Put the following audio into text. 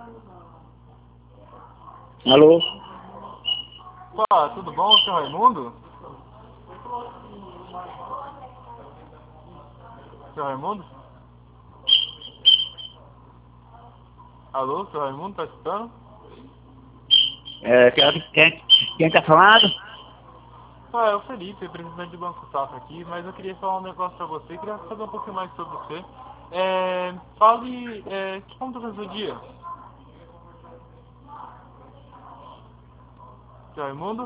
Alô? Opa, tudo bom, seu Raimundo? Seu Raimundo? Alô, seu Raimundo, tá escutando? Quem tá falando? É o Felipe, representante do Banco Safra aqui, mas eu queria falar um negócio pra você, queria saber um pouquinho mais sobre você. Como tá sendo seu dia? Seu Raimundo?